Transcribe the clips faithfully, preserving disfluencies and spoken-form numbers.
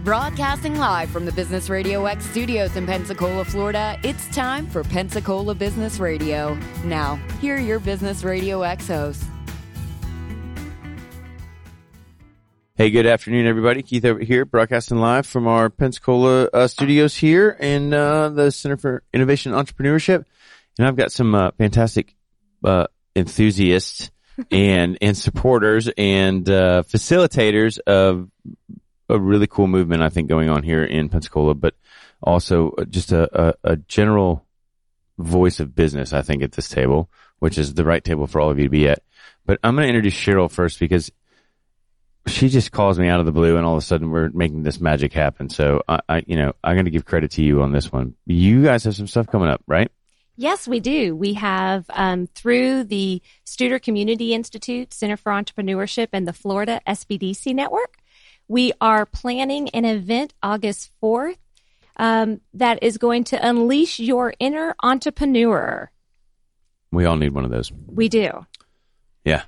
Broadcasting live from the Business Radio X studios in Pensacola, Florida, it's time for Pensacola Business Radio. Now, here are your Business Radio X hosts. Hey, good afternoon, everybody. Keith over here, broadcasting live from our Pensacola uh, studios here in uh, the Center for Innovation and Entrepreneurship. And I've got some uh, fantastic uh, enthusiasts and and supporters and uh, facilitators of a really cool movement, I think, going on here in Pensacola, but also just a, a, a general voice of business, I think, at this table, which is the right table for all of you to be at. But I'm going to introduce Cheryl first because she just calls me out of the blue, and all of a sudden we're making this magic happen. So I, I you know, I'm going to give credit to you on this one. You guys have some stuff coming up, right? Yes, we do. We have, um, through the Studer Community Institute, Center for Entrepreneurship, and the Florida S B D C Network, we are planning an event August fourth um, that is going to unleash your inner entrepreneur. We all need one of those. We do. Yeah.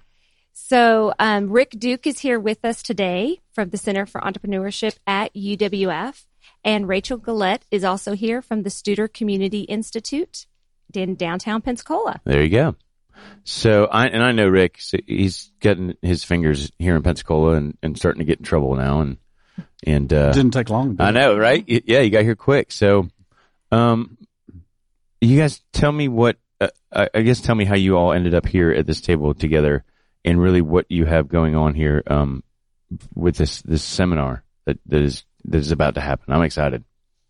So um, Rick Duke is here with us today from the Center for Entrepreneurship at U W F, and Rachel Gillette is also here from the Studer Community Institute in downtown Pensacola. There you go. So I and I know Rick. So he's getting his fingers here in Pensacola and, and starting to get in trouble now. And and uh, didn't take long. I know, right? Yeah, you got here quick. So, um, you guys tell me what. Uh, I, I guess tell me how you all ended up here at this table together, and really what you have going on here um, with this this seminar that, that is that is about to happen. I'm excited.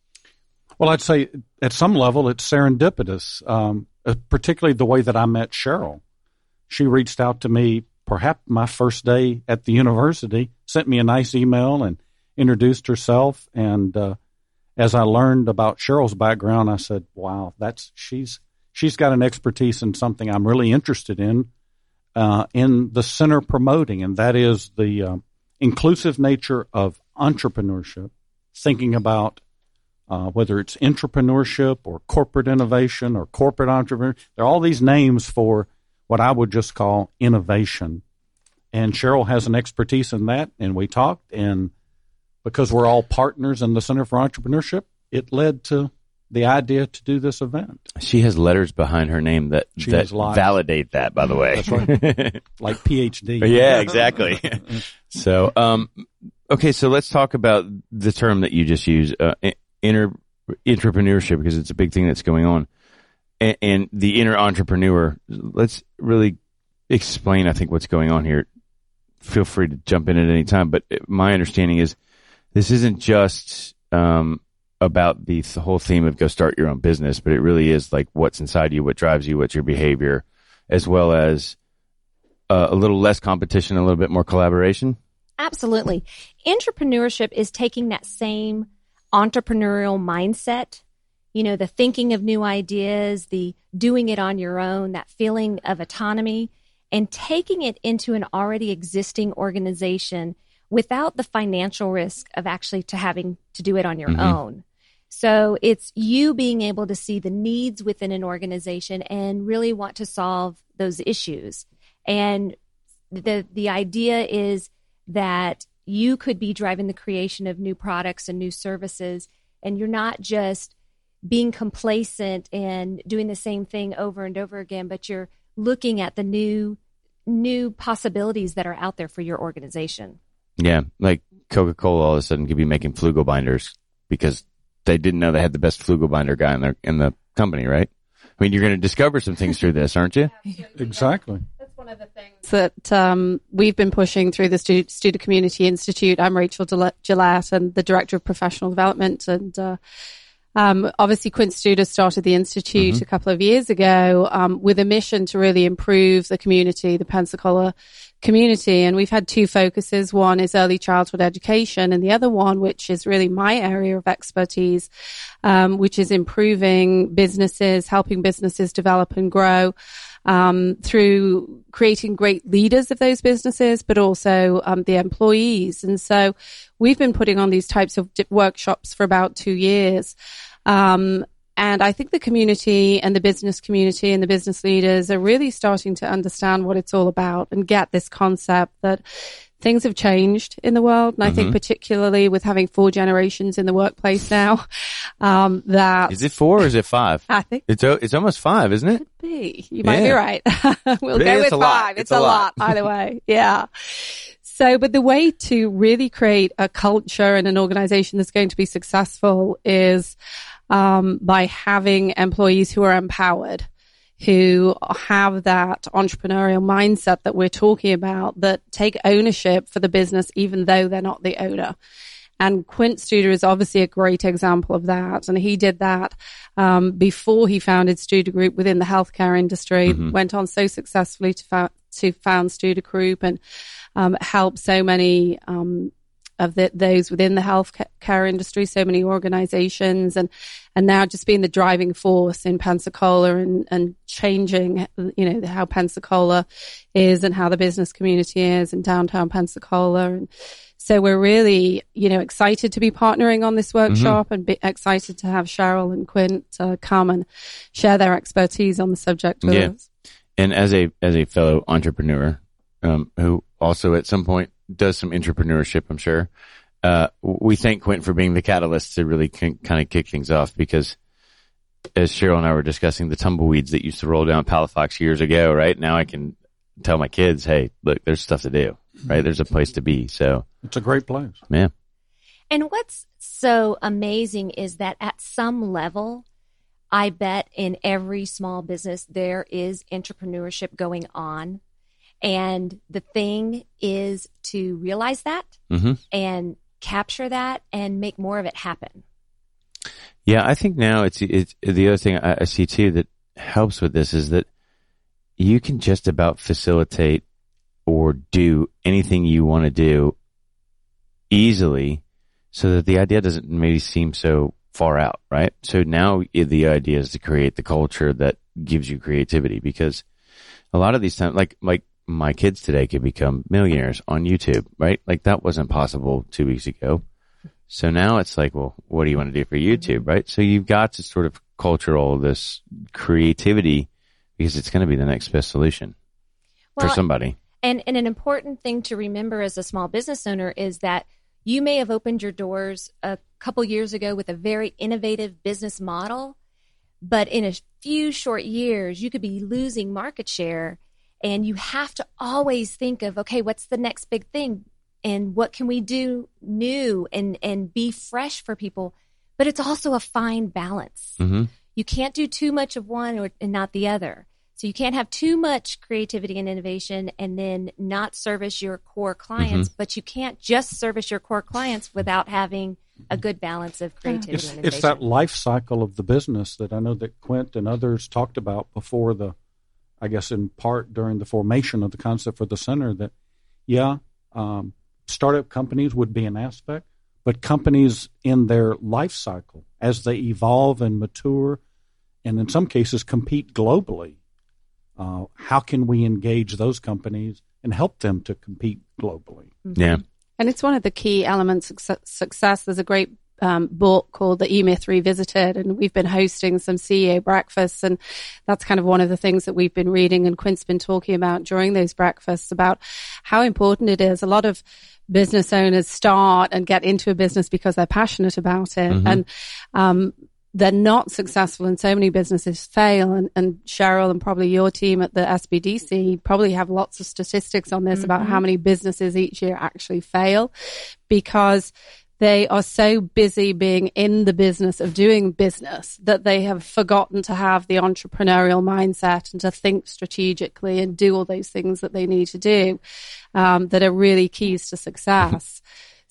Well, I'd say at some level it's serendipitous, um, particularly the way that I met Cheryl. She reached out to me perhaps my first day at the university, sent me a nice email and introduced herself. And uh, as I learned about Cheryl's background, I said, wow, that's she's she's got an expertise in something I'm really interested in, uh, in the center promoting, and that is the uh, inclusive nature of entrepreneurship, thinking about Uh, whether it's entrepreneurship or corporate innovation or corporate entrepreneur. There are all these names for what I would just call innovation. And Cheryl has an expertise in that, and we talked, and because we're all partners in the Center for Entrepreneurship, it led to the idea to do this event. She has letters behind her name that, she that validate that, by the way. That's right. Like P H D. Yeah, exactly. So, um, okay, so let's talk about the term that you just used, uh, inner entrepreneurship, because it's a big thing that's going on, and, and the inner entrepreneur. Let's really explain, I think, what's going on here. Feel free to jump in at any time, but my understanding is this isn't just um, about the, the whole theme of go start your own business, but it really is like what's inside you, what drives you, what's your behavior, as well as uh, a little less competition, a little bit more collaboration. Absolutely. Entrepreneurship is taking that same entrepreneurial mindset, you know, the thinking of new ideas, the doing it on your own, that feeling of autonomy, and taking it into an already existing organization without the financial risk of actually to having to do it on your mm-hmm. own. So it's you being able to see the needs within an organization and really want to solve those issues. And the the idea is that you could be driving the creation of new products and new services, and you're not just being complacent and doing the same thing over and over again, but you're looking at the new new possibilities that are out there for your organization. Yeah, like Coca-Cola all of a sudden could be making Flugel binders because they didn't know they had the best Flugel binder guy in their in the company, right? I mean, you're going to discover some things through this, aren't you? Exactly. One of the things that um, we've been pushing through the Studer Studer Community Institute. I'm Rachel Gillette, and the Director of Professional Development. And uh, um, obviously, Quint Studer started the Institute mm-hmm. a couple of years ago um, with a mission to really improve the community, the Pensacola community. And we've had two focuses. One is early childhood education, and the other one, which is really my area of expertise, um, which is improving businesses, helping businesses develop and grow. Um, through creating great leaders of those businesses, but also um, the employees. And so we've been putting on these types of di- workshops for about two years. Um, and I think the community and the business community and the business leaders are really starting to understand what it's all about and get this concept that things have changed in the world. And I Mm-hmm. think particularly with having four generations in the workplace now, um, that Is it four or is it five? I think It's o- it's almost five, isn't it? be. You might be Yeah. right. we'll But go it's with a lot. five. It's It's, a a lot. lot, either way. Yeah. So, but the way to really create a culture and an organization that's going to be successful is um, by having employees who are empowered, who have that entrepreneurial mindset that we're talking about, that take ownership for the business, even though they're not the owner. And Quint Studer is obviously a great example of that. And he did that um, before he founded Studer Group within the healthcare industry, Mm-hmm. went on so successfully to, fa- to found Studer Group and um, help so many um, of the, those within the healthcare industry, so many organizations, and and now just being the driving force in Pensacola and, and changing, you know, how Pensacola is and how the business community is in downtown Pensacola. And so we're really, you know, excited to be partnering on this workshop Mm-hmm. and be excited to have Cheryl and Quint uh, come and share their expertise on the subject with Yeah. us. And as a as a fellow entrepreneur, um, who also at some point does some entrepreneurship, I'm sure, uh, we thank Quint for being the catalyst to really kind of kick things off, because as Cheryl and I were discussing, the tumbleweeds that used to roll down Palafox years ago, right? Now I can tell my kids, hey, look, there's stuff to do, right? There's a place to be. So It's a great place. yeah. And what's so amazing is that at some level, I bet in every small business there is entrepreneurship going on. And the thing is to realize that Mm-hmm. and capture that and make more of it happen. Yeah, I think now it's it's the other thing I, I see too that helps with this is that you can just about facilitate or do anything you want to do easily, so that the idea doesn't maybe seem so far out, right? So now the idea is to create the culture that gives you creativity, because a lot of these times, like like my kids today could become millionaires on YouTube, right? Like that wasn't possible two weeks ago. So now it's like, well, what do you want to do for YouTube, right? So you've got to sort of culture all of this creativity, because it's going to be the next best solution Well, for somebody. And, and an important thing to remember as a small business owner is that you may have opened your doors a couple years ago with a very innovative business model, but in a few short years, you could be losing market share. And you have to always think of, okay, what's the next big thing? And what can we do new and, and be fresh for people? But it's also a fine balance. Mm-hmm. You can't do too much of one or, and not the other. So you can't have too much creativity and innovation and then not service your core clients, Mm-hmm. but you can't just service your core clients without having a good balance of creativity It's, and innovation. it's that life cycle of the business that I know that Quint and others talked about before the, I guess in part during the formation of the concept for the center, that, yeah, um, startup companies would be an aspect, but companies in their life cycle as they evolve and mature, and in some cases compete globally, uh, how can we engage those companies and help them to compete globally? Yeah. And it's one of the key elements of su- success. There's a great um, book called The E-Myth Revisited, and we've been hosting some C E O breakfasts, and that's kind of one of the things that we've been reading and Quint's been talking about during those breakfasts, about how important it is. A lot of business owners start and get into a business because they're passionate about it, Mm-hmm. and um, they're not successful, and so many businesses fail. And, and Cheryl and probably your team at the S B D C probably have lots of statistics on this, mm-hmm. about how many businesses each year actually fail because they are so busy being in the business of doing business that they have forgotten to have the entrepreneurial mindset and to think strategically and do all those things that they need to do, um, that are really keys to success.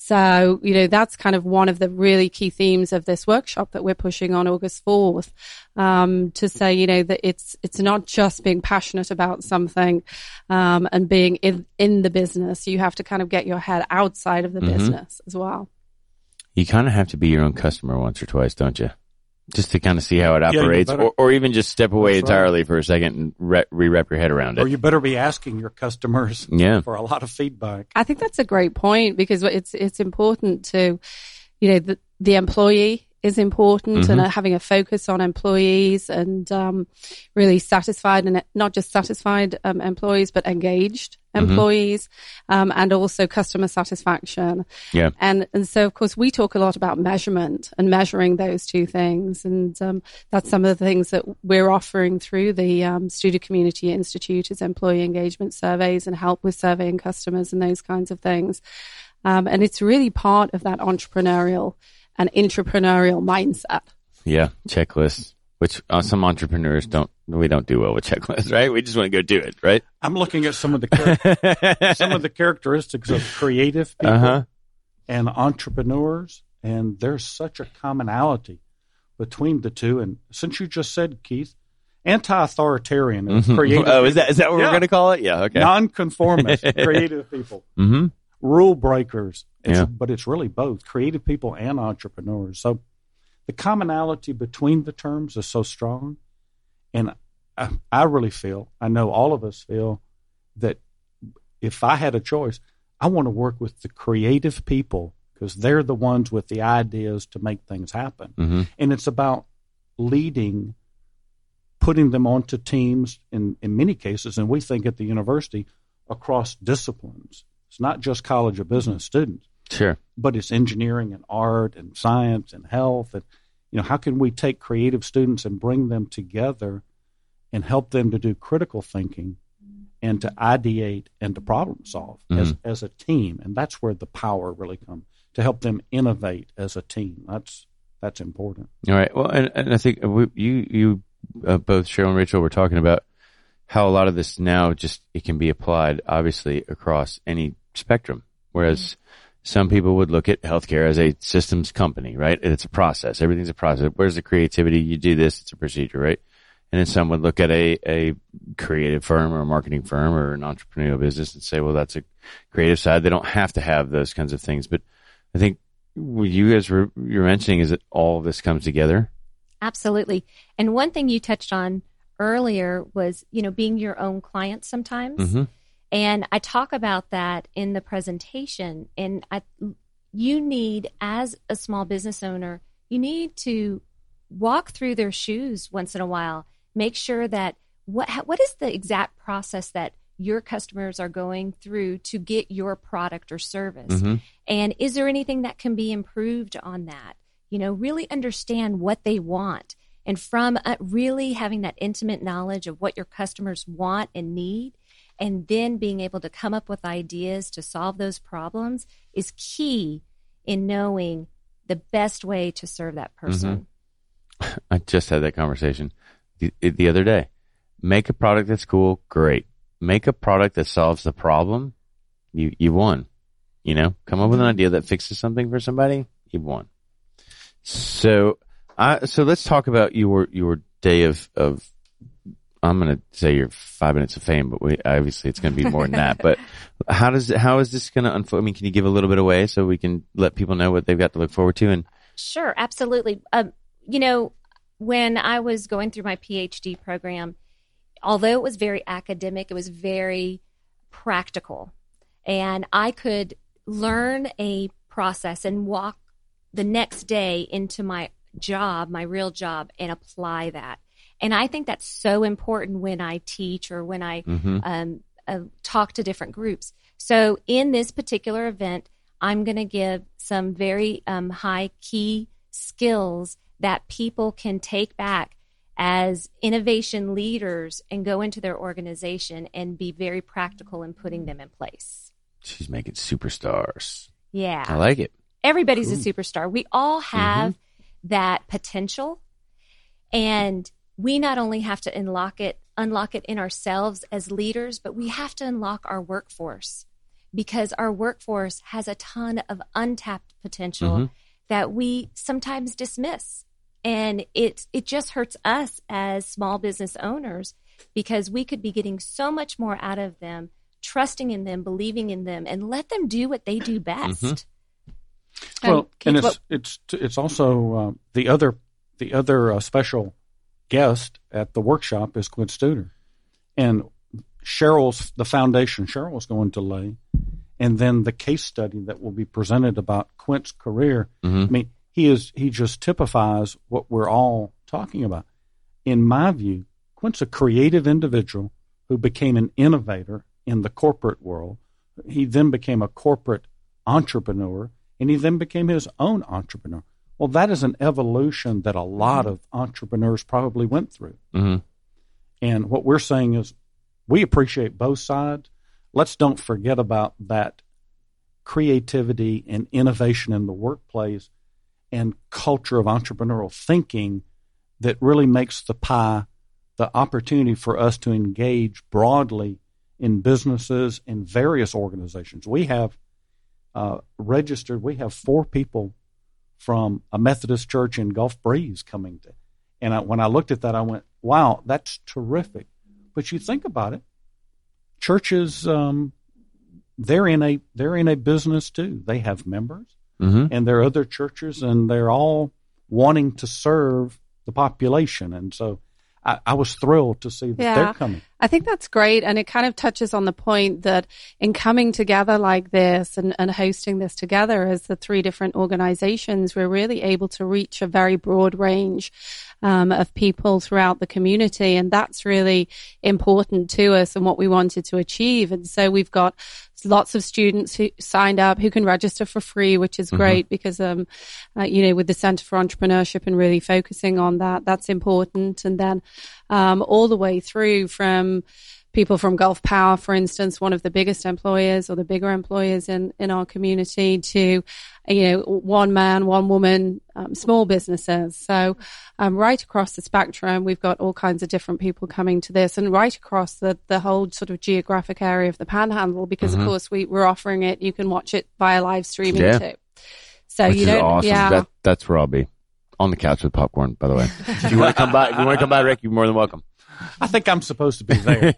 So, you know, that's kind of one of the really key themes of this workshop that we're pushing on August fourth, um, to say, you know, that it's, it's not just being passionate about something, um, and being in, in the business. You have to kind of get your head outside of the Mm-hmm. business as well. You kind of have to be your own customer once or twice, don't you? Just to kind of see how it Yeah, you operates, better- or, or even just step away That's right. entirely for a second and re- re-wrap your head around it. Or you better be asking your customers Yeah. for a lot of feedback. I think that's a great point, because it's it's important to, you know, the, the employee is important, Mm-hmm. and uh, having a focus on employees and um, really satisfied, and not just satisfied um, employees, but engaged employees, um, and also customer satisfaction. Yeah. And, and so, of course, we talk a lot about measurement and measuring those two things. And um, that's some of the things that we're offering through the um, Studio Community Institute is employee engagement surveys and help with surveying customers and those kinds of things. Um, and it's really part of that entrepreneurial and intrapreneurial mindset. Yeah, checklists, which uh, some entrepreneurs don't, we don't do well with checklists, right? We just want to go do it, right? I'm looking at some of the char- some of the characteristics of creative people Uh-huh. and entrepreneurs, and there's such a commonality between the two. And since you just said, Keith, anti-authoritarian and creative, Oh, is that is that what Yeah. we're going to call it? Yeah, okay. nonconformist, creative people, Mm-hmm. rule breakers. It's, Yeah. But it's really both creative people and entrepreneurs. So the commonality between the terms is so strong. And I, I really feel, I know all of us feel, that if I had a choice, I want to work with the creative people because they're the ones with the ideas to make things happen. Mm-hmm. And it's about leading, putting them onto teams in, in many cases, and we think at the university, across disciplines. It's not just College of Business students, Sure. but it's engineering and art and science and health. And, you know, how can we take creative students and bring them together and help them to do critical thinking and to ideate and to problem solve Mm-hmm. as, as a team? And that's where the power really comes, to help them innovate as a team. That's that's important. All right. Well, and, and I think we, you, you uh, both, Cheryl and Rachel, were talking about how a lot of this now just, it can be applied, obviously, across any spectrum. Whereas mm-hmm. some people would look at healthcare as a systems company, right? It's a process. Everything's a process. Where's the creativity? You do this, it's a procedure, right? And then some would look at a, a creative firm or a marketing firm or an entrepreneurial business and say, well, that's a creative side. They don't have to have those kinds of things. But I think what you guys were you're mentioning is that all of this comes together. Absolutely. And one thing you touched on earlier was, you know, being your own client sometimes. Mm-hmm. And I talk about that in the presentation. And I, you need, as a small business owner, you need to walk through their shoes once in a while. Make sure that what what is the exact process that your customers are going through to get your product or service? Mm-hmm. And is there anything that can be improved on that? You know, really understand what they want. And from uh, really having that intimate knowledge of what your customers want and need, and then being able to come up with ideas to solve those problems is key in knowing the best way to serve that person. Mm-hmm. I just had that conversation the, the other day. Make a product that's cool, great. Make a product that solves the problem, you you won. You know, come up with an idea that fixes something for somebody, you've won. So, I so let's talk about your your day of of. I'm going to say your five minutes of fame, but we, obviously it's going to be more than that. But how does how is this going to unfold? I mean, can you give a little bit away so we can let people know what they've got to look forward to? And sure, absolutely. Um, you know, when I was going through my PhD program, although it was very academic, it was very practical. And I could learn a process and walk the next day into my job, my real job, and apply that. And I think that's so important when I teach or when I mm-hmm. um, uh, talk to different groups. So in this particular event, I'm going to give some very um, high key skills that people can take back as innovation leaders and go into their organization and be very practical in putting them in place. She's making superstars. Yeah. I like it. Everybody's Cool. a superstar. We all have mm-hmm. that potential. And we not only have to unlock it, unlock it in ourselves as leaders, but we have to unlock our workforce, because our workforce has a ton of untapped potential mm-hmm. that we sometimes dismiss. And it it just hurts us as small business owners, because we could be getting so much more out of them, trusting in them, believing in them, and let them do what they do best. Mm-hmm. Well, Keith, and it's what- it's it's also uh, the other the other uh, special guest at the workshop is Quint Studer, and Cheryl's the foundation Cheryl is going to lay, and then the case study that will be presented about Quint's career. Mm-hmm. I mean, he is he just typifies what we're all talking about. In my view, Quint's a creative individual who became an innovator in the corporate world. He then became a corporate entrepreneur, and he then became his own entrepreneur. Well, that is an evolution that a lot of entrepreneurs probably went through. Mm-hmm. And what we're saying is we appreciate both sides. Let's don't forget about that creativity and innovation in the workplace and culture of entrepreneurial thinking that really makes the pie the opportunity for us to engage broadly in businesses and various organizations. We have uh, registered, we have four people from a Methodist church in Gulf Breeze coming to. And I, when I looked at that, I went, wow, that's terrific. But you think about it, churches, um, they're in a they're in a business too. They have members, mm-hmm. and there are other churches, and they're all wanting to serve the population. And so I, I was thrilled to see that yeah, they're coming. I think that's great. And it kind of touches on the point that in coming together like this and, and hosting this together as the three different organizations, we're really able to reach a very broad range um, of people throughout the community. And that's really important to us and what we wanted to achieve. And so we've got lots of students who signed up who can register for free, which is great mm-hmm. because, um, uh, you know, with the Center for Entrepreneurship and really focusing on that, that's important. And then um, all the way through from people from Gulf Power, for instance, one of the biggest employers or the bigger employers in, in our community, to, you know, one man, one woman, um, small businesses. So um, right across the spectrum, we've got all kinds of different people coming to this, and right across the, the whole sort of geographic area of the Panhandle, because mm-hmm. of course we, we're offering it. You can watch it via live streaming yeah. too. So Which you don't, is awesome. yeah. That, that's where I'll be, on the couch with popcorn, by the way. If you want to come by, if you want to come by, Rick, you're more than welcome. I think I'm supposed to be there,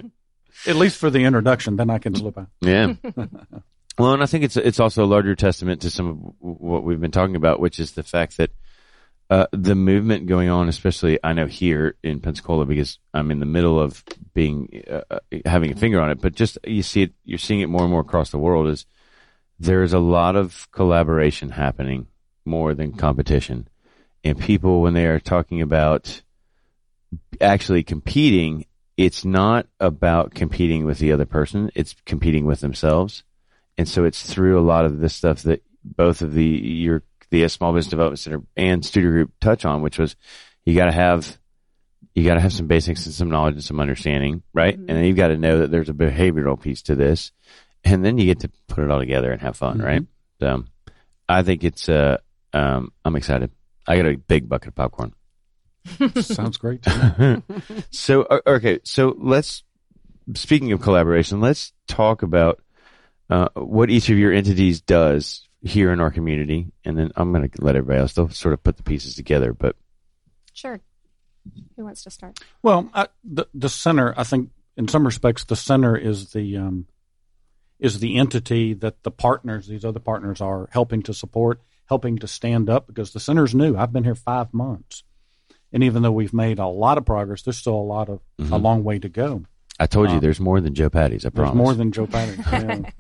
at least for the introduction. Then I can slip out. Yeah. Well, and I think it's it's also a larger testament to some of what we've been talking about, which is the fact that uh, the movement going on, especially I know here in Pensacola, because I'm in the middle of being uh, having a finger on it, but just you see it, you're seeing it more and more across the world. Is there's a lot of collaboration happening more than competition, and people when they are talking about actually competing, it's not about competing with the other person, it's competing with themselves. And so it's through a lot of this stuff that both of the your the Small Business Development Center and Studio Group touch on, which was you got to have you got to have some basics and some knowledge and some understanding, right? Mm-hmm. And then you've got to know that there's a behavioral piece to this, and then you get to put it all together and have fun, mm-hmm. right? So I think it's uh um I'm excited. I got a big bucket of popcorn. Sounds great to me. So, okay. So let's, speaking of collaboration, let's talk about uh, what each of your entities does here in our community. And then I'm going to let everybody else they'll sort of put the pieces together, but. Sure. Who wants to start? Well, I, the, the center, I think in some respects, the center is the, um, is the entity that the partners, these other partners are helping to support, helping to stand up, because the center's new. I've been here five months. And even though we've made a lot of progress, there's still a lot of mm-hmm. a long way to go. I told you um, there's more than Joe Patty's. I promise. There's more than Joe Patty's. Yeah.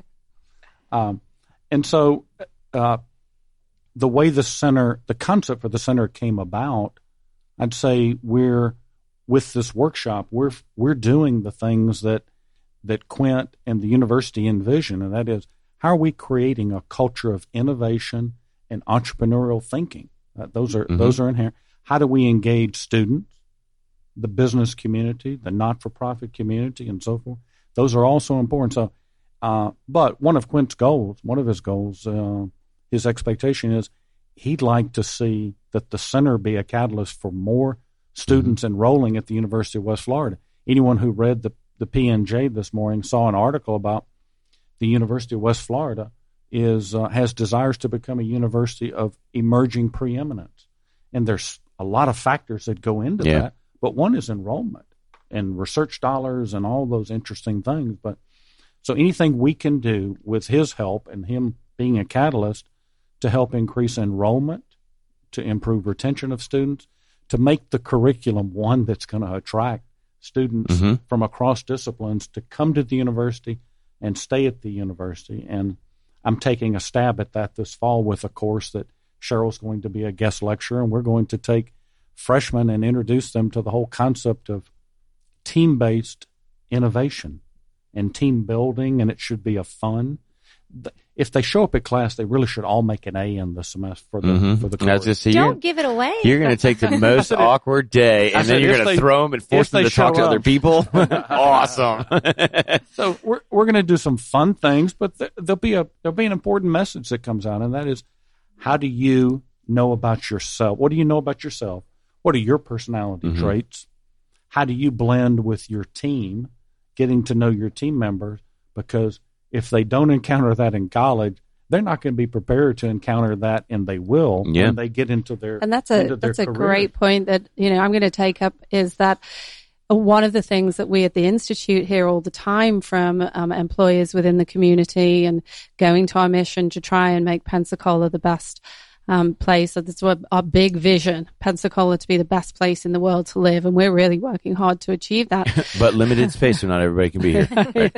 um, and so, uh, the way the center, the concept for the center came about, I'd say we're with this workshop, we're we're doing the things that that Quint and the university envision, and that is how are we creating a culture of innovation and entrepreneurial thinking? Uh, those are mm-hmm. those are in here. How do we engage students, the business community, the not-for-profit community, and so forth? Those are also important. So, uh, but one of Quint's goals, one of his goals, uh, his expectation is he'd like to see that the center be a catalyst for more students mm-hmm. enrolling at the University of West Florida. Anyone who read the, the P N J this morning saw an article about the University of West Florida is uh, has desires to become a university of emerging preeminence. And there's a lot of factors that go into yeah. that, but one is enrollment and research dollars and all those interesting things. But so anything we can do with his help and him being a catalyst to help increase enrollment, to improve retention of students, to make the curriculum one that's going to attract students mm-hmm. from across disciplines to come to the university and stay at the university. And I'm taking a stab at that this fall with a course that Cheryl's going to be a guest lecturer, and we're going to take freshmen and introduce them to the whole concept of team-based innovation and team building, and it should be a fun. If they show up at class, they really should all make an A in the semester for the mm-hmm. for the course. That's just, so Don't give it away. You're going to take the most awkward day, and then you're going to throw them and force them to talk to up. other people. Awesome. So we're we're going to do some fun things, but th- there'll be a there'll be an important message that comes out, and that is, how do you know about yourself? What do you know about yourself? What are your personality mm-hmm. traits? How do you blend with your team? Getting to know your team members, because if they don't encounter that in college, they're not going to be prepared to encounter that, and they will yeah. when they get into their and that's a that's a careers. Great point that you know I'm going to take up is that one of the things that we at the Institute hear all the time from um, employers within the community, and going to our mission to try and make Pensacola the best um, place. So that's our, our big vision, Pensacola to be the best place in the world to live, and we're really working hard to achieve that. But limited space, so not everybody can be here.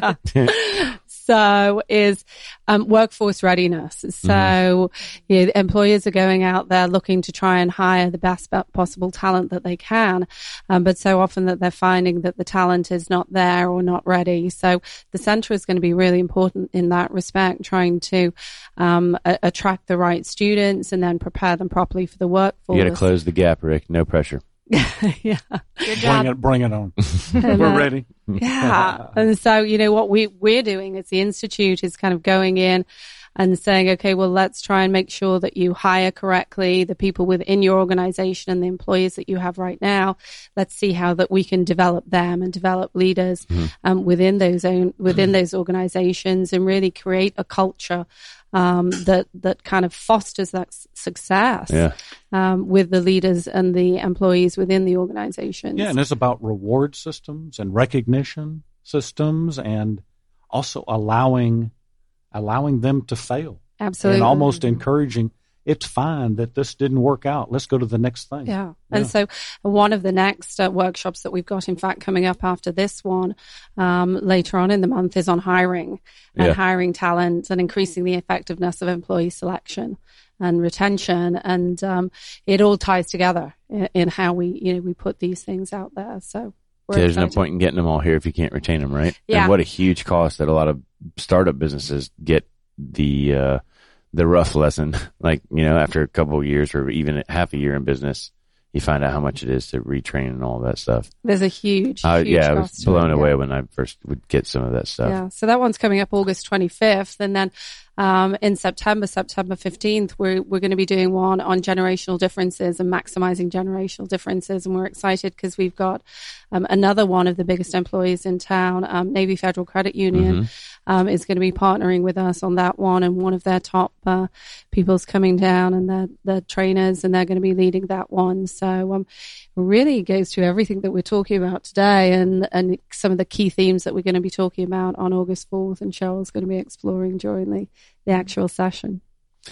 Right? So is um, workforce readiness. So mm-hmm. you know, employers are going out there looking to try and hire the best possible talent that they can, um, but so often that they're finding that the talent is not there or not ready. So the center is going to be really important in that respect, trying to um, a- attract the right students and then prepare them properly for the workforce. You got to close the gap, Rick. No pressure. Yeah. Good job. Bring it, bring it on. We're ready. Yeah. And so, you know, what we, we're doing as the Institute is kind of going in and saying, okay, well, let's try and make sure that you hire correctly the people within your organization and the employees that you have right now. Let's see how that we can develop them and develop leaders mm-hmm. um, within those own, within those organizations, and really create a culture um, that, that kind of fosters that s- success yeah. um, with the leaders and the employees within the organizations. Yeah, and it's about reward systems and recognition systems, and also allowing allowing them to fail. Absolutely. And almost encouraging, it's fine that this didn't work out. Let's go to the next thing. Yeah. yeah. And so one of the next uh, workshops that we've got, in fact, coming up after this one um, later on in the month, is on hiring and yeah. hiring talent and increasing the effectiveness of employee selection and retention. And um, it all ties together in, in how we, you know, we put these things out there. So we're There's excited. no point in getting them all here if you can't retain them, right? Yeah. And what a huge cost that a lot of startup businesses get the uh, the rough lesson. Like, you know, after a couple of years or even half a year in business, you find out how much it is to retrain and all that stuff. There's a huge, Uh, huge yeah, I was cost to blown it, away yeah. when I first would get some of that stuff. Yeah, so that one's coming up August twenty-fifth, and then um, in September, September fifteenth, we're we're going to be doing one on generational differences and maximizing generational differences, and we're excited because we've got um, another one of the biggest employees in town, um, Navy Federal Credit Union, mm-hmm. um, is going to be partnering with us on that one, and one of their top uh, people's coming down, and they're, they're trainers, and they're going to be leading that one. So um, really goes to everything that we're talking about today, and and some of the key themes that we're going to be talking about on August fourth, and Cheryl's going to be exploring during the, the actual session.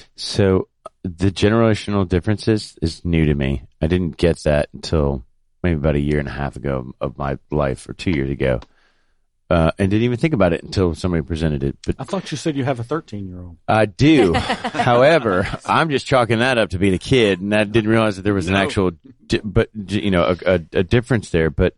So the generational differences is new to me. I didn't get that until maybe about a year and a half ago of my life, or two years ago. Uh, and didn't even think about it until somebody presented it. But I thought you said you have a thirteen-year-old. I do. However, I'm just chalking that up to being a kid, and I didn't realize that there was an No. actual, di- but you know, a, a, a difference there. But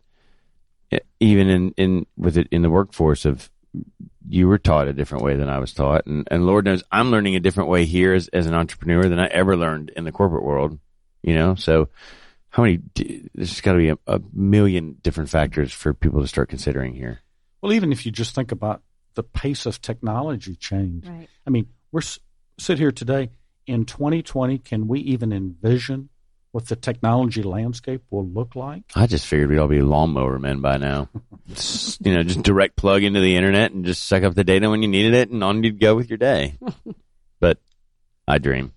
even in in with it in the workforce, of you were taught a different way than I was taught, and and Lord knows I'm learning a different way here as as an entrepreneur than I ever learned in the corporate world. You know, so how many? There's got to be a, a million different factors for people to start considering here. Well, even if you just think about the pace of technology change. Right. I mean, we're s- sit here today in twenty twenty. Can we even envision what the technology landscape will look like? I just figured we'd all be lawnmower men by now. Just, you know, just direct plug into the internet and just suck up the data when you needed it, and on you'd go with your day. But I dream.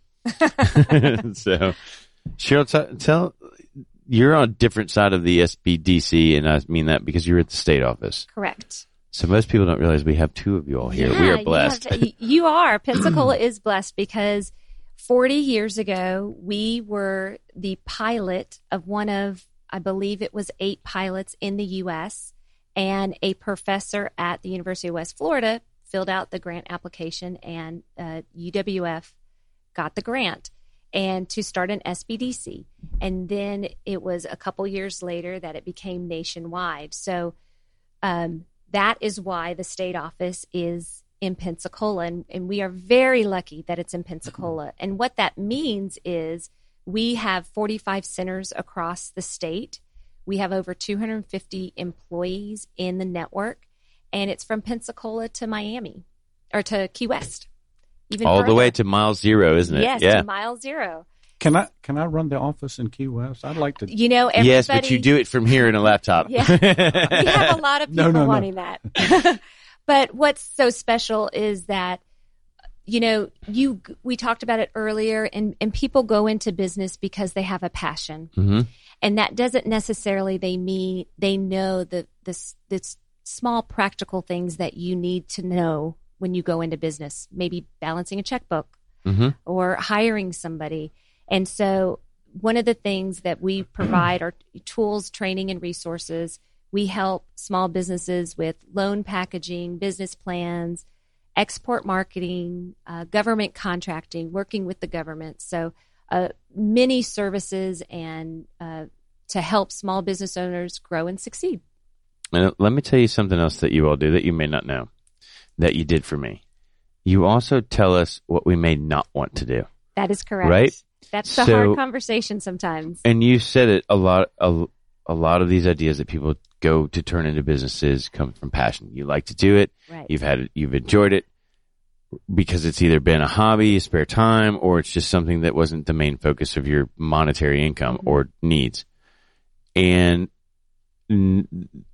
So, Cheryl, t- tell you're on a different side of the S B D C, and I mean that because you're at the state office. Correct. So most people don't realize we have two of you all here. Yeah, we are blessed. You, have, you are. Pensacola is blessed because forty years ago, we were the pilot of one of, I believe it was eight pilots in the U S, and a professor at the University of West Florida filled out the grant application, and uh, U W F got the grant and to start an S B D C. And then it was a couple years later that it became nationwide. So um, that is why the state office is in Pensacola. And, and we are very lucky that it's in Pensacola. And what that means is we have forty-five centers across the state. We have over two hundred fifty employees in the network. And it's from Pensacola to Miami or to Key West. Even All further. the way to mile zero, isn't it? Yes, yeah. to mile zero. Can I can I run the office in Key West? I'd like to. You know, everybody. Yes, but you do it from here in a laptop. Yeah. We have a lot of people No, no, no. wanting that. But what's so special is that, you know, you we talked about it earlier, and, and people go into business because they have a passion. Mm-hmm. And that doesn't necessarily they mean they know the the, the small practical things that you need to know when you go into business, maybe balancing a checkbook Mm-hmm. or hiring somebody. And so one of the things that we provide are tools, training, and resources. We help small businesses with loan packaging, business plans, export marketing, uh, government contracting, working with the government. So uh, many services and uh, to help small business owners grow and succeed. And let me tell you something else that you all do that you may not know that you did for me. You also tell us what we may not want to do. That is correct. Right? That's the So- hard conversation sometimes. And you said it a lot. A, a lot of these ideas that people go to turn into businesses come from passion. You like to do it. Right. You've had it. You've enjoyed it because it's either been a hobby, a spare time, or it's just something that wasn't the main focus of your monetary income Mm-hmm. or needs. And n-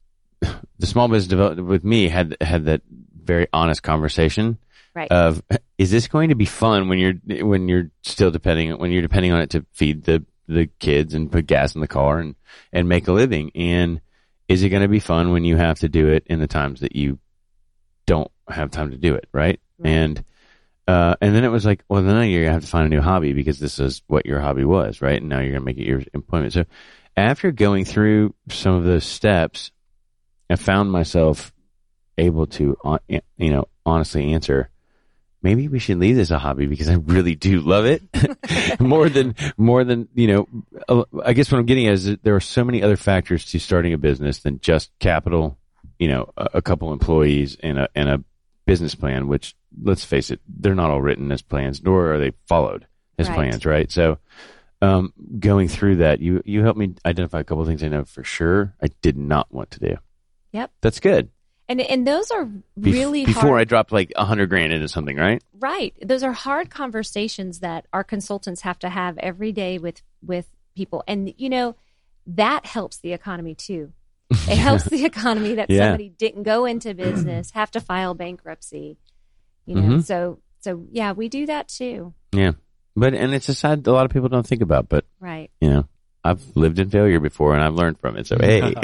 the small business development with me had had that very honest conversation. Right. Of, is this going to be fun when you're when you're still depending when you're depending on it to feed the the kids and put gas in the car and and make a living, and is it going to be fun when you have to do it in the times that you don't have time to do it, right? Right. And uh and then it was like, well, then you're gonna have to find a new hobby because this is what your hobby was, right? And now you're gonna make it your employment. So after going through some of those steps, I found myself able to uh, you know honestly answer, maybe we should leave this a hobby because I really do love it more than, more than, you know, I guess what I'm getting at is that there are so many other factors to starting a business than just capital, you know, a, a couple employees and a, and a business plan, which, let's face it, they're not all written as plans, nor are they followed as Right. plans, right? So, um, going through that, you, you helped me identify a couple of things I know for sure I did not want to do. Yep. That's good. And and those are Bef- really before I hard. dropped like a hundred grand into something, right? Right. Those are hard conversations that our consultants have to have every day with with people. And you know, that helps the economy too. It helps the economy that Yeah. somebody didn't go into business, have to file bankruptcy. You know, Mhm. so so yeah, we do that too. Yeah. But, and it's a side a lot of people don't think about, but, Right. you know, I've lived in failure before and I've learned from it. So,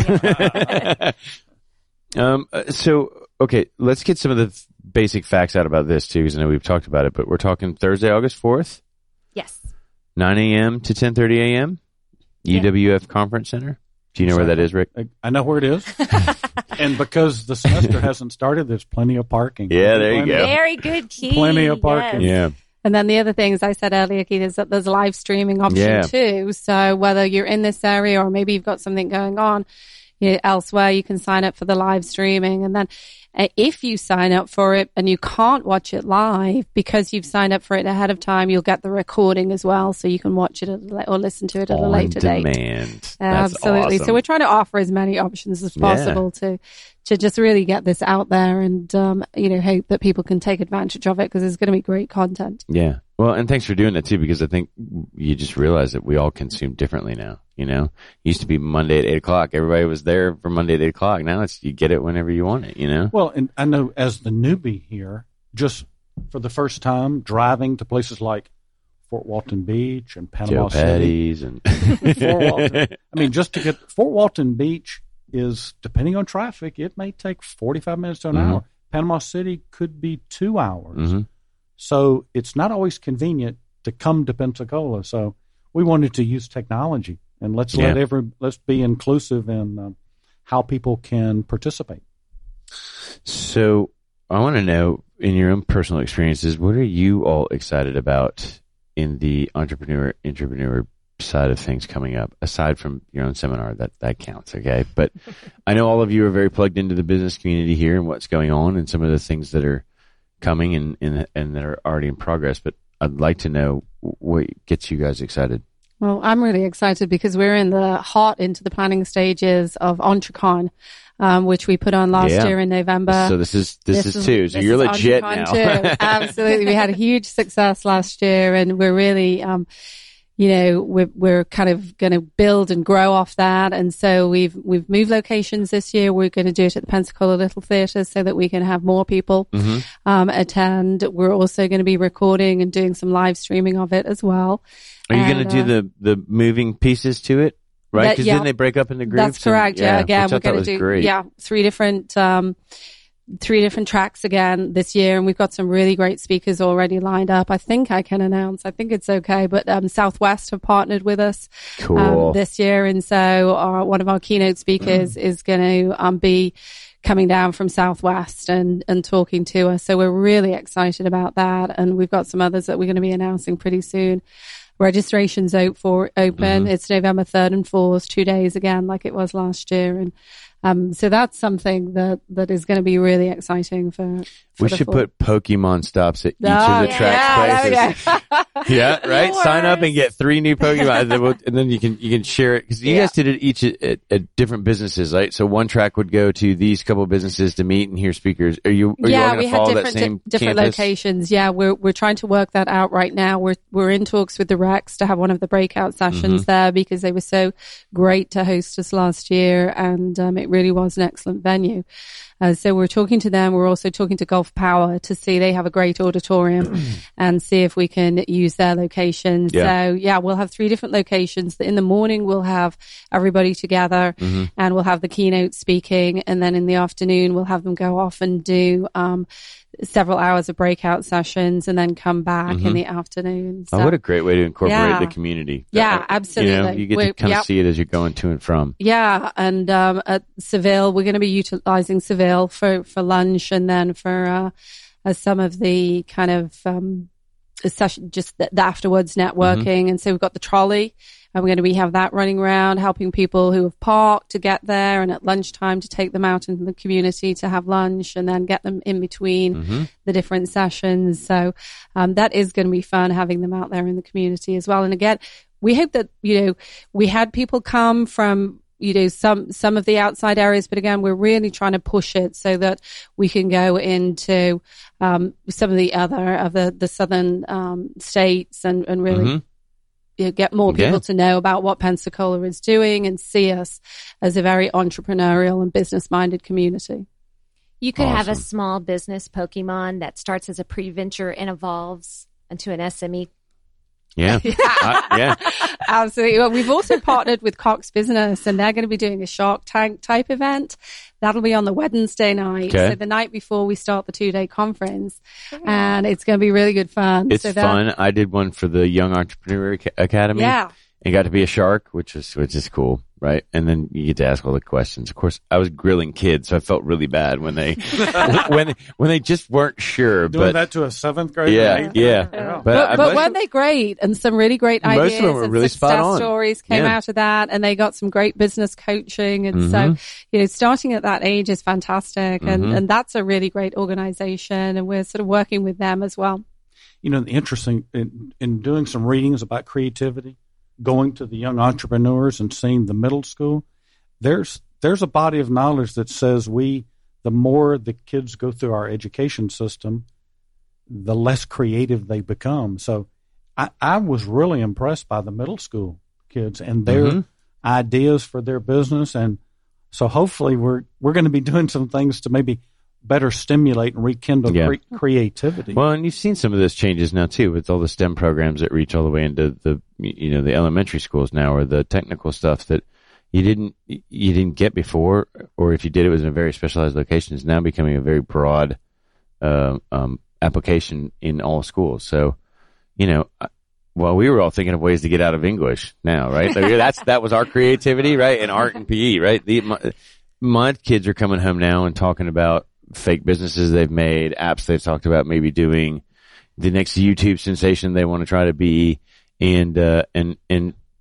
hey. um, uh, so, okay, let's get some of the f- basic facts out about this too, because I know we've talked about it, but we're talking Thursday, August fourth, Yes. nine a.m. to ten thirty a.m., Yeah. U W F Conference Center. Do you know where that is, Rick? I- I know where it is. And because the semester hasn't started, there's plenty of parking. Yeah, there you Plenty- go. Very good, Keith. Plenty of parking. Yes. Yeah. And then the other thing, as I said earlier, Keith, is that there's a live streaming option Yeah. too. So whether you're in this area or maybe you've got something going on you know, elsewhere, you can sign up for the live streaming. And then uh, if you sign up for it and you can't watch it live because you've signed up for it ahead of time, you'll get the recording as well. So you can watch it at, a la- or listen to it at a On later date. demand. That's Absolutely. awesome. So we're trying to offer as many options as Yeah. possible to to just really get this out there and, um, you know, hope that people can take advantage of it because it's going to be great content. Yeah. Well, and thanks for doing that too, because I think you just realize that we all consume differently now. You know, it used to be Monday at eight o'clock. Everybody was there for Monday at eight o'clock. Now it's, you get it whenever you want it, you know? Well, and I know as the newbie here, just for the first time driving to places like Fort Walton Beach and Panama Joe City. Patty's and Fort Walton. I mean, just to get Fort Walton Beach is, depending on traffic, it may take forty-five minutes to an Mhm. hour. Panama City could be two hours. Mhm. So it's not always convenient to come to Pensacola. So we wanted to use technology and let's let Yeah. every, let's be inclusive in um, how people can participate. So I want to know, in your own personal experiences, what are you all excited about in the entrepreneur entrepreneur side of things coming up, aside from your own seminar, that, that counts, okay? But I know all of you are very plugged into the business community here and what's going on and some of the things that are coming and, and, and that are already in progress, but I'd like to know what gets you guys excited. Well, I'm really excited because we're in the hot into the planning stages of EntreCon, um, which we put on last Yeah. year in November. So this is, this, This is two. So you're legit now. Too. Absolutely. We had a huge success last year and we're really, um, you know, we're, we're kind of going to build and grow off that. And so we've, we've moved locations this year. We're going to do it at the Pensacola Little Theatre so that we can have more people, Mm-hmm. um, attend. We're also going to be recording and doing some live streaming of it as well. Are you And, going to do uh, the, the moving pieces to it? Right? that- Because yeah. then they break up into groups. That's correct. and- Yeah. Again, which I we're thought going to was do, great. yeah, three different, um, three different tracks again this year. And we've got some really great speakers already lined up. I think I can announce, I think it's okay, but, um, Southwest have partnered with us, Cool. um, this year. And so our, one of our keynote speakers Mm. is going to, um, be coming down from Southwest and, and talking to us. So we're really excited about that. And we've got some others that we're going to be announcing pretty soon. Registration's out for open. Mm-hmm. It's November third and fourth, two days again, like it was last year. And, um, so that's something that, that is going to be really exciting for, for We the should fall. put Pokemon stops at each Oh, of the track places. yeah, there we go. Yeah, right. No Sign up worries. and get three new Pokemon, and then, we'll, and then you can you can share it because you Yeah. guys did it each at, at, at different businesses, right? So one track would go to these couple of businesses to meet and hear speakers. Are you are you all Yeah, going we to had follow that different same di- different campus? locations. Yeah, we're we're trying to work that out right now. We're we're in talks with the Rex to have one of the breakout sessions Mm-hmm. there because they were so great to host us last year, and um, it really was an excellent venue. Uh, so we're talking to them. We're also talking to Gulf Power to see they have a great auditorium and see if we can use their locations. Yeah. So yeah, we'll have three different locations. In the morning, we'll have everybody together Mm-hmm. and we'll have the keynote speaking. And then in the afternoon, we'll have them go off and do, um, several hours of breakout sessions and then come back in the afternoon. So, Oh, what a great way to incorporate Yeah. the community. Yeah, Uh, absolutely. You know, you get to We're- kind of yep. see it as you're going to and from. yeah. And, um, at Seville, we're going to be utilizing Seville for, for lunch and then for, uh, uh, some of the kind of, um, session, just the, the afterwards networking. Mm-hmm. And so we've got the trolley and we're going to be have that running around, helping people who have parked to get there and at lunchtime to take them out into the community to have lunch and then get them in between Mm-hmm. the different sessions. So, um, that is going to be fun having them out there in the community as well. And again, we hope that, you know, we had people come from, you know, some, some of the outside areas, but again, we're really trying to push it so that we can go into, um, some of the other of the, the southern, um, states and, and really, Mhm. you know, get more people Yeah. to know about what Pensacola is doing and see us as a very entrepreneurial and business minded community. You could have a Awesome. small business Pokemon that starts as a pre-venture and evolves into an S M E. Yeah. Uh, yeah. Absolutely. Well, we've also partnered with Cox Business and they're going to be doing a Shark Tank type event. That'll be on the Wednesday night. Okay. So the night before we start the two day conference and it's going to be really good fun. It's so that- fun. I did one for the Young Entrepreneur Ac- Academy. Yeah. And got to be a shark, which is which is cool, right? And then you get to ask all the questions. Of course, I was grilling kids, so I felt really bad when they when when they just weren't sure. Doing But that to a seventh grader. yeah, eighth yeah. grader? Yeah. But, But, I- but most weren't they great? And some really great Most of ideas them were and really success spot on. stories came Yeah. out of that, and they got some great business coaching. And so, Mhm. you know, starting at that age is fantastic, and Mhm. and that's a really great organization, and we're sort of working with them as well. You know, interesting in, in doing some readings about creativity, going to the young entrepreneurs and seeing the middle school, there's there's a body of knowledge that says we, the more the kids go through our education system, the less creative they become. So I, I was really impressed by the middle school kids and their Mhm. ideas for their business. And so hopefully we're we're going to be doing some things to maybe better stimulate and rekindle Yeah. cre- creativity. Well, and you've seen some of those changes now too, with all the STEM programs that reach all the way into the you know the elementary schools now, or the technical stuff that you didn't you didn't get before, or if you did, it was in a very specialized location. It's now becoming a very broad uh, um, application in all schools. So, you know, I- well, we were all thinking of ways to get out of English now, right? Like, that's that was our creativity, right? And art and P E, right? The, my, my kids are coming home now and talking about fake businesses they've made, apps they've talked about maybe doing, the next YouTube sensation they want to try to be, and uh, and and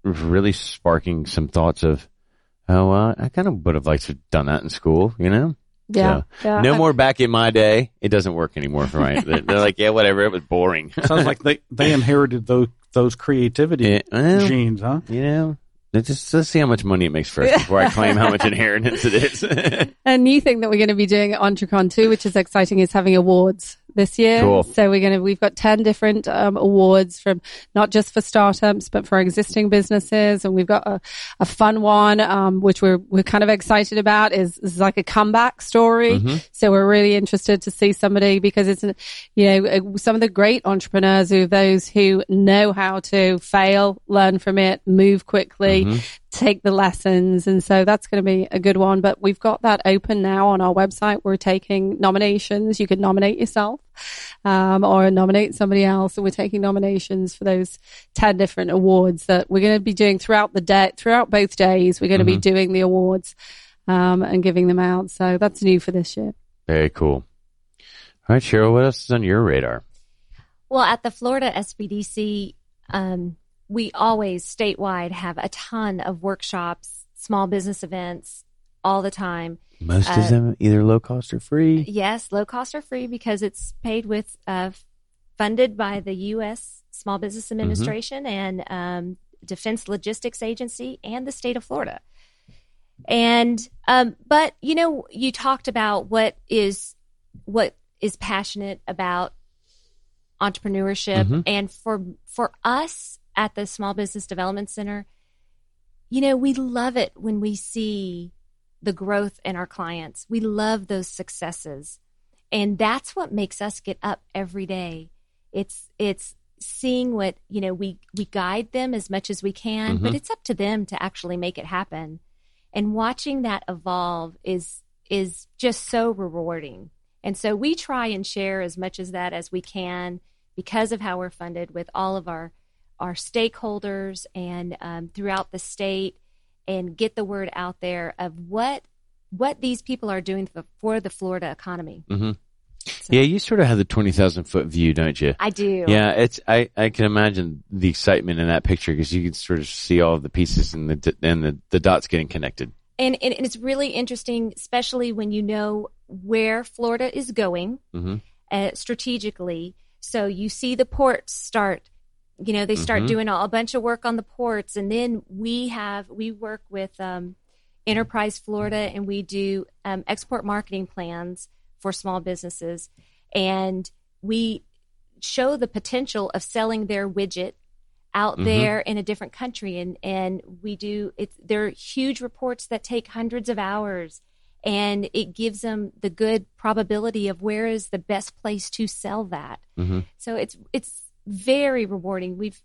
really sparking some thoughts of, oh, uh, I kind of would have liked to have done that in school, you know? Yeah. So, yeah. no I, more back in my day. It doesn't work anymore for my, they're, they're like, yeah, whatever. It was boring. Sounds like they, they inherited those, those creativity Yeah, well, genes, huh? You know, let's just let's see how much money it makes for us before I claim how much inheritance it is. A new thing that we're going to be doing at Entrecon too, which is exciting, is having awards this year. Cool. So we're going to, we've got ten different um, awards from not just for startups, but for existing businesses. And we've got a, a fun one, um, which we're, we're kind of excited about is, is like a comeback story. Mm-hmm. So we're really interested to see somebody, because it's, you know, some of the great entrepreneurs are those who know how to fail, learn from it, move quickly, Mm-hmm. take the lessons. And so that's going to be a good one. But we've got that open now on our website. We're taking nominations. You can nominate yourself, um, or nominate somebody else. And we're taking nominations for those ten different awards that we're going to be doing throughout the day, throughout both days. We're going to Mm-hmm. be doing the awards, um, and giving them out. So that's new for this year. Very cool. All right, Cheryl, what else is on your radar? Well, at the Florida S B D C, um, we always statewide have a ton of workshops, small business events all the time. Most Uh, of them either low cost or free. Yes, low cost or free, because it's paid with, uh, funded by the U S Small Business Administration and um, Defense Logistics Agency and the state of Florida. And, um, but, you know, you talked about what is, what is passionate about entrepreneurship. Mhm. And for, for us at the Small Business Development Center, you know, we love it when we see the growth in our clients. We love those successes. And that's what makes us get up every day. It's, it's seeing what, you know, we, we guide them as much as we can, Mhm. but it's up to them to actually make it happen. And watching that evolve is, is just so rewarding. And so we try and share as much as that as we can, because of how we're funded, with all of our, our stakeholders and um, throughout the state, and get the word out there of what, what these people are doing for, for the Florida economy. Mm-hmm. So- Yeah, you sort of have the twenty thousand foot view, don't you? I do. Yeah, it's I, I can imagine the excitement in that picture, because you can sort of see all of the pieces and the and the, the dots getting connected. And, and it's really interesting, especially when you know where Florida is going Mm-hmm. uh, strategically. So you see the ports start, you know, they start Mhm. doing a, a bunch of work on the ports. And then we have, we work with um, Enterprise Florida, and we do um, export marketing plans for small businesses. And we show the potential of selling their widget out Mhm. there in a different country. And, and we do, it's, they're huge reports that take hundreds of hours, and it gives them the good probability of where is the best place to sell that. Mm-hmm. So it's, it's very rewarding. We've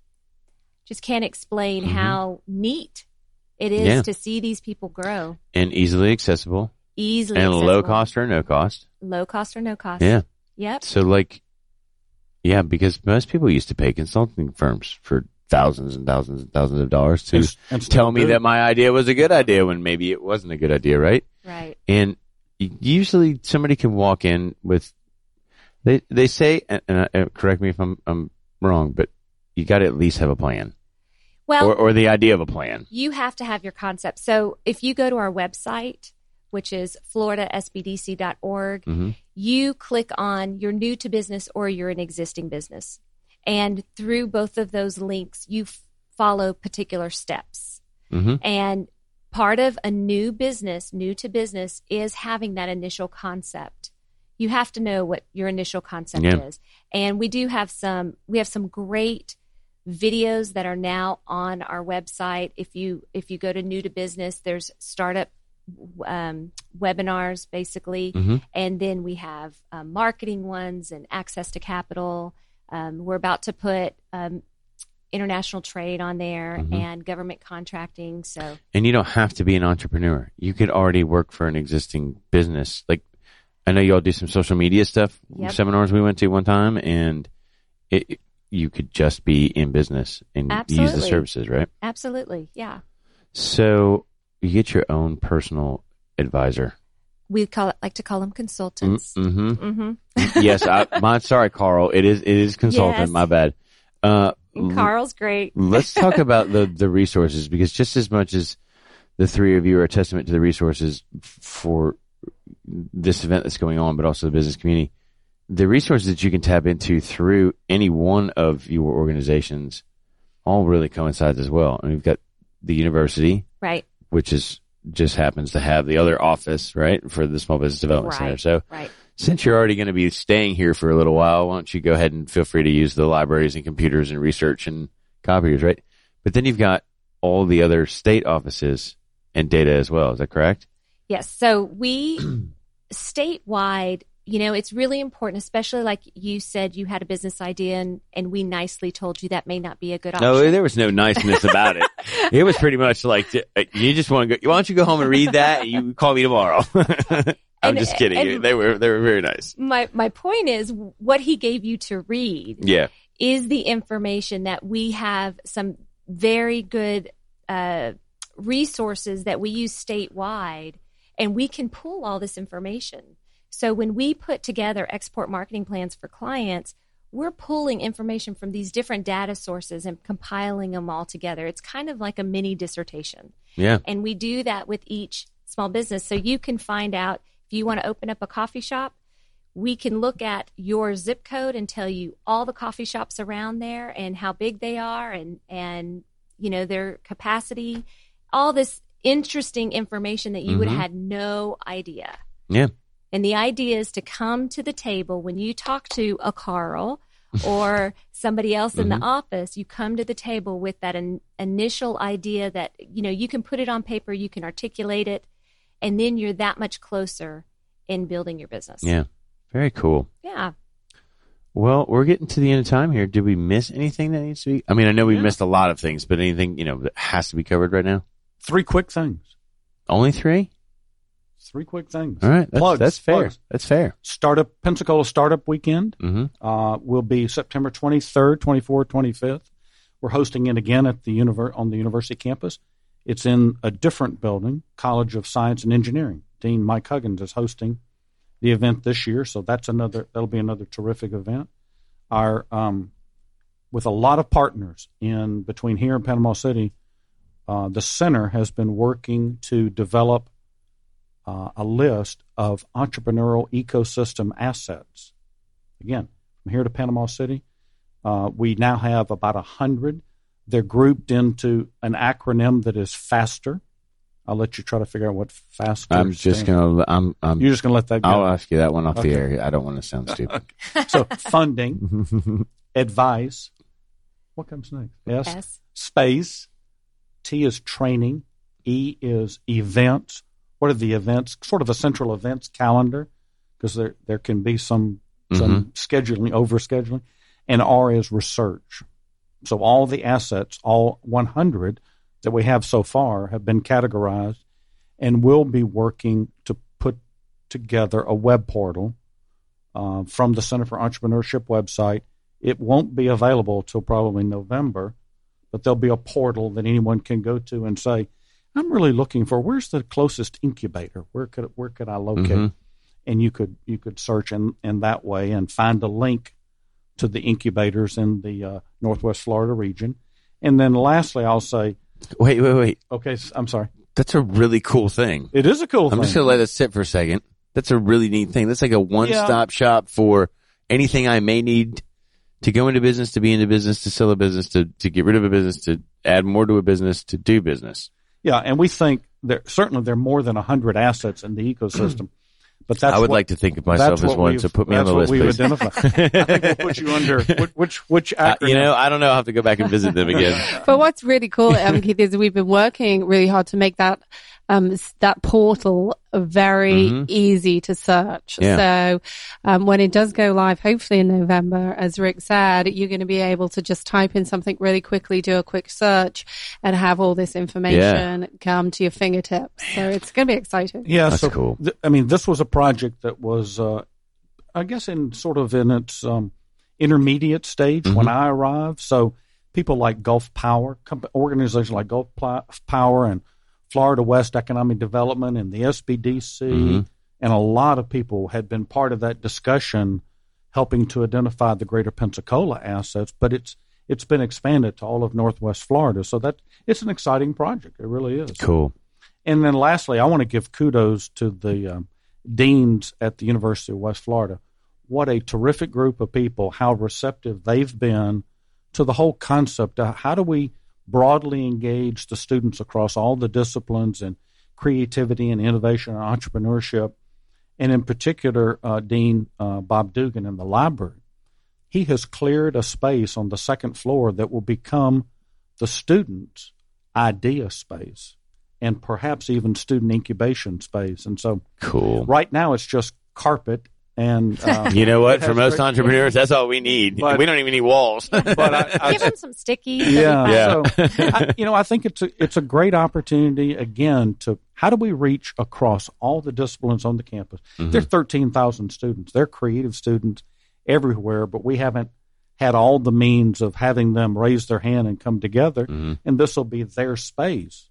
just can't explain Mhm. how neat it is Yeah. to see these people grow And easily accessible, easily. and accessible. low cost or no cost. low cost or no cost. Yeah. Yep. So like, yeah, because most people used to pay consulting firms for thousands and thousands and thousands of dollars to And s- and still tell me do. that my idea was a good idea when maybe it wasn't a good idea, right? Right. And usually somebody can walk in with, they they say, and, and uh, correct me if I'm I'm wrong, but you got to at least have a plan, Well, or or the idea of a plan. you have to have your concept. So if you go to our website, which is florida s b d c dot org, Mm-hmm. you click on you're new to business or you're an existing business. And through both of those links, you f- follow particular steps. Mm-hmm. And part of a new business, new to business, is having that initial concept. You have to know what your initial concept Yeah. is. And we do have some, we have some great videos that are now on our website. If you, if you go to new to business, there's startup um, webinars basically. Mm-hmm. And then we have um, marketing ones and access to capital. Um, we're about to put um, international trade on there Mhm. and government contracting. So And you don't have to be an entrepreneur. You could already work for an existing business. Like, I know you all do some social media stuff, Yep. seminars we went to one time, and it, you could just be in business and use the Absolutely. services, right? absolutely, yeah. So you get your own personal advisor. We call it, like to call them consultants. Mm-hmm. Mm-hmm. Yes, I, my sorry, Carl. It is it is consultant. Yes. My bad. Uh, And Carl's great. Let's talk about the, the resources, because just as much as the three of you are a testament to the resources for this event that's going on, but also the business community, the resources that you can tap into through any one of your organizations all really coincides as well. And we've got the university, right, which is just happens to have the other office, right, for the Small Business Development right, Center. So right. since you're already going to be staying here for a little while, why don't you go ahead and feel free to use the libraries and computers and research and copiers, right? But then you've got all the other state offices and data as well. Is that correct? Yes. So we statewide, you know, it's really important, especially like you said, you had a business idea and, and we nicely told you that may not be a good option. No, there was no niceness about it. It was pretty much like, you just want to go, why don't you go home and read that and you call me tomorrow? I'm And- just kidding. and- They were, they were very nice. My, my point is what he gave you to read Yeah. is the information that we have some very good, uh, resources that we use statewide, and we can pull all this information. So when we put together export marketing plans for clients, we're pulling information from these different data sources and compiling them all together. It's kind of like a mini dissertation. Yeah. And we do that with each small business. So you can find out if you want to open up a coffee shop, we can look at your zip code and tell you all the coffee shops around there and how big they are and, and you know, their capacity, all this interesting information that you Mm-hmm. would have had no idea. Yeah. And the idea is to come to the table when you talk to a Carl or somebody else in Mm-hmm. the office, you come to the table with that in, initial idea that, you know, you can put it on paper, you can articulate it, and then you're that much closer in building your business. Yeah. Very cool. Yeah. Well, we're getting to the end of time here. Did we miss anything that needs to be? I mean, I know we Yeah. missed a lot of things, but anything, you know, that has to be covered right now? Three quick things. Only three? Three quick things. All right. That's, Plugs, that's fair. plugs. That's fair. Startup Pensacola Startup Weekend Mm-hmm. uh, will be September twenty-third, twenty-fourth, twenty-fifth. We're hosting it again at the univer- on the university campus. It's in a different building, College of Science and Engineering. Dean Mike Huggins is hosting the event this year, so that's another. That'll be another terrific event. Our um, with a lot of partners in between here and Panama City, uh, the center has been working to develop uh, a list of entrepreneurial ecosystem assets. Again, from here to Panama City, uh, we now have about a hundred. They're grouped into an acronym that is FASTER. I'll let you try to figure out what FASTER I'm just stands going to, I'm, I'm, You're just going to let that go. I'll ask you that one off Okay. the air. I don't want to sound stupid. So funding, advice. What comes next? S. S. Space. T is training. E is events. What are the events? Sort of a central events calendar, because there there can be some some scheduling, over scheduling. And R is research. So all the assets, all one hundred that we have so far, have been categorized, and we'll be working to put together a web portal uh, from the Center for Entrepreneurship website. It won't be available till probably November, but there'll be a portal that anyone can go to and say, I'm really looking for, where's the closest incubator? Where could where could I locate? Mhm. And you could you could search in, in that way and find a link to the incubators in the uh, Northwest Florida region. And then lastly, I'll say, Wait, wait, wait. okay, I'm sorry. That's a really cool thing. It is a cool I'm thing. just going to let it sit for a second. That's a really neat thing. That's like a one-stop shop for anything I may need to go into business, to be into business, to sell a business, to, to get rid of a business, to add more to a business, to do business. Yeah, and we think there certainly there are more than one hundred assets in the ecosystem. But that's I would what, like to think of myself that's as what one, we've- so put me on that's the what list, we've please. identified. I think we'll put you under which which, which Uh, acronym? you know, I don't know. I'll have to go back and visit them again. But what's really cool, um, Keith, is we've been working really hard to make that um, s- that portal very Mhm. easy to search. Yeah. So um, when it does go live, hopefully in November, as Rick said, you're going to be able to just type in something really quickly, do a quick search, and have all this information come to your fingertips. So it's going to be exciting. Yeah, That's so cool. th- I mean, this was a project that was, uh, I guess, in sort of in its um, intermediate stage when I arrived. So people like Gulf Power, comp- organizations like Gulf Pl- Power and Florida West Economic Development and the S B D C, Mhm. and a lot of people had been part of that discussion, helping to identify the greater Pensacola assets. But it's it's been expanded to all of Northwest Florida. So that it's an exciting project. It really is. Cool. And then lastly, I want to give kudos to the um, deans at the University of West Florida. What a terrific group of people, how receptive they've been to the whole concept of how do we broadly engage the students across all the disciplines and creativity and innovation and entrepreneurship. And in particular, uh, Dean uh, Bob Dugan in the library. He has cleared a space on the second floor that will become the students' idea space and perhaps even student incubation space. And so Cool. right now it's just carpet. And um, You know what? it For has most great- entrepreneurs, that's all we need. But- we don't even need walls. But I, I, Give them some stickies. yeah, Yeah. So, I, you know, I think it's a, it's a great opportunity again to how do we reach across all the disciplines on the campus? Mm-hmm. There are thirteen thousand students. They're creative students everywhere, but we haven't had all the means of having them raise their hand and come together, Mm-hmm. and this will be their space.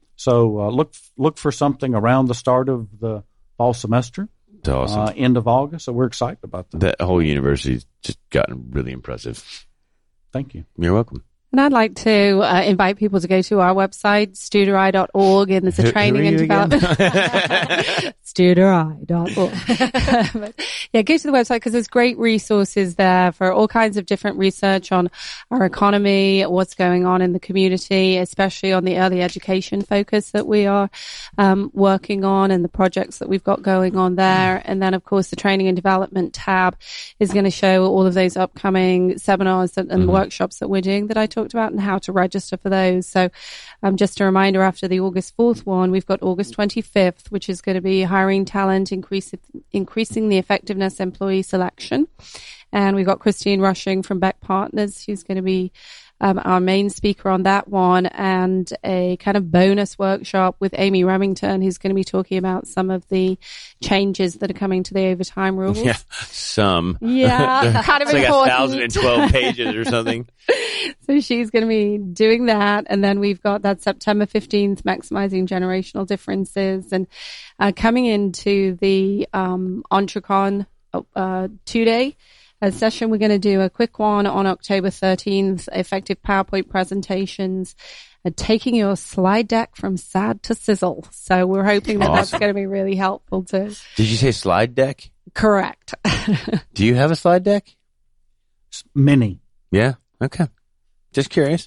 So uh, look look for something around the start of the fall semester. It's awesome. Uh, end of August, so we're excited about that. That whole university's just gotten really impressive. Thank you. You're welcome. And I'd like to uh, invite people to go to our website, studeri dot org, and there's Who- a who training are and you again? development. studeri dot org. But, yeah, go to the website because there's great resources there for all kinds of different research on our economy, what's going on in the community, especially on the early education focus that we are um, working on and the projects that we've got going on there. And then, of course, the training and development tab is going to show all of those upcoming seminars and, and Mhm. workshops that we're doing that I talked about and how to register for those. So um, just a reminder, after the August fourth one, we've got August twenty-fifth, which is going to be hiring talent, increase, increasing the effectiveness employee selection. And we've got Christine Rushing from Beck Partners, who's going to be um, our main speaker on that one, and a kind of bonus workshop with Amy Remington, who's going to be talking about some of the changes that are coming to the overtime rules. Yeah, some. Yeah, kind of it's like a important. thousand and twelve pages or something. So she's going to be doing that. And then we've got that September fifteenth, maximizing generational differences, and uh, coming into the um, Entrecon uh, two-day uh, session. We're going to do a quick one on October thirteenth, effective PowerPoint presentations, uh, taking your slide deck from sad to sizzle. So we're hoping that that's Awesome. going to be really helpful too. Did you say slide deck? Correct. Do you have a slide deck? It's many. Yeah. Okay. Just curious.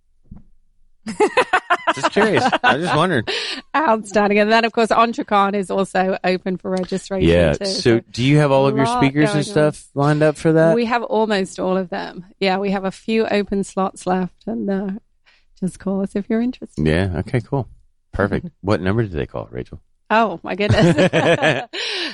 Just curious. I just wondered. Outstanding. And then, of course, Entrecon is also open for registration Yeah. too. So, do you have all of your lot speakers going and stuff lined up for that? We have almost all of them. Yeah, we have a few open slots left, and uh, just call us if you're interested. Yeah. Okay. Cool. Perfect. What number did they call, Rachel? Oh, my goodness.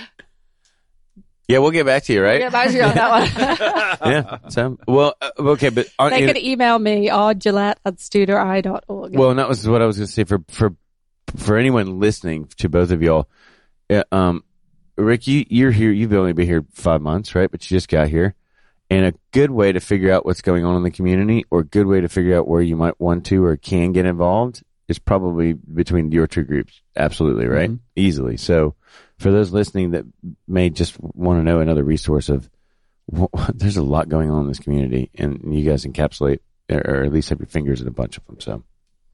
Yeah, we'll get back to you, right? Get back to you on that one. Yeah. So, well, uh, okay, but on, They can email me, or Gillette at studeri dot org. well, and that was what I was going to say for for for anyone listening to both of y'all. Uh, um, Rick, you you're here. You've only been here five months, right? But you just got here, and a good way to figure out what's going on in the community, or a good way to figure out where you might want to or can get involved, is probably between your two groups. Absolutely, right? Mhm. Easily. So, for those listening that may just want to know another resource of, well, there's a lot going on in this community, and you guys encapsulate, or at least have your fingers in a bunch of them. So,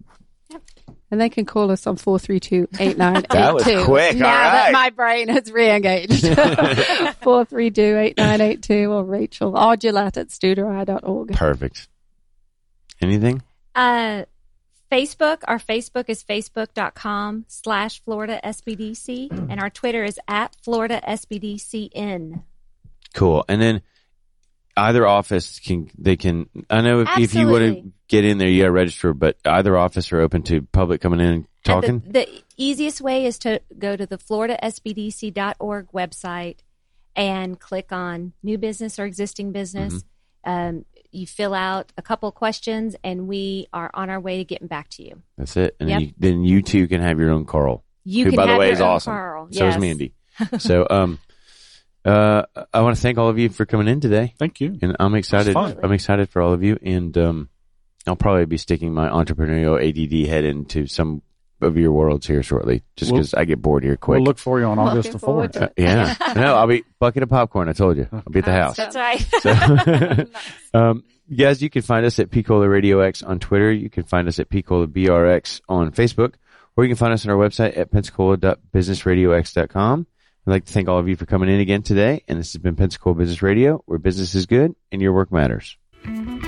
And they can call us on four three two, eight nine eight two. That was quick. Now All that right. my brain has re-engaged. four three two, eight nine eight two, or Rachel, or Gillette at studeri dot org. perfect. Anything? Uh, Facebook, our Facebook is facebook.com slash Florida SBDC, and our Twitter is at Florida SBDCN. Cool. And then either office can, they can, I know if, if you want to Absolutely. get in there, you got to register, but either office are open to public coming in and talking. And the, the easiest way is to go to the Florida S B D C dot org website and click on new business or existing business. Mm-hmm. Um, you fill out a couple questions, and we are on our way to getting back to you. That's it. And Yep. then, you, then you two can have your own Carl. You who, can by the have way, your is own awesome. Carl. So Yes. is Mandy. So, um, uh, I want to thank all of you for coming in today. Thank you. And I'm excited. That's fun. I'm excited for all of you. And, um, I'll probably be sticking my entrepreneurial A D D head into some of your worlds here shortly, just We'll- because I get bored here quick. We'll look for you on Looking August the forward fourth. to Uh, yeah. No, I'll be bucket of popcorn. I told you. I'll be at the house. That's right. So, um, guys, you can find us at P-Cola Radio X on Twitter. You can find us at P-Cola B R X on Facebook, or you can find us on our website at pensacola dot business radio x dot com. I'd like to thank all of you for coming in again today, and this has been Pensacola Business Radio, where business is good and your work matters.